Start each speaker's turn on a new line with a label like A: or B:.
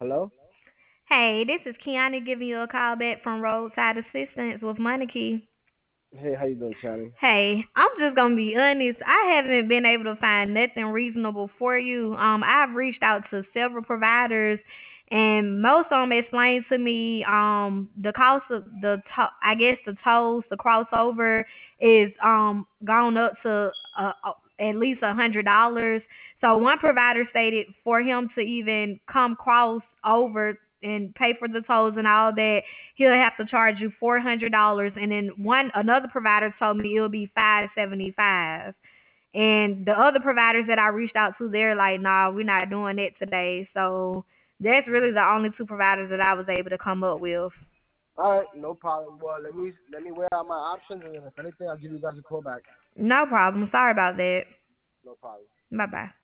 A: Hello?
B: Hey, this is Kiana giving you a call back from Roadside Assistance with Monarchy.
A: Hey, how you doing, Kiani?
B: Hey, I'm just gonna be honest. I haven't been able to find nothing reasonable for you. I've reached out to several providers, and most of them explained to me the cost of I guess the tolls, the crossover is gone up to at least $100. So one provider stated for him to even come cross over and pay for the tolls and all that, he'll have to charge you $400, and then another provider told me it'll be $575. And the other providers that I reached out to, they're like, nah, we're not doing it today. So that's really the only two providers that I was able to come up with.
A: All right, no problem. Well, let me weigh out my options, and then if anything, I'll give you guys a call back.
B: No problem. Sorry about that.
A: No problem.
B: Bye bye.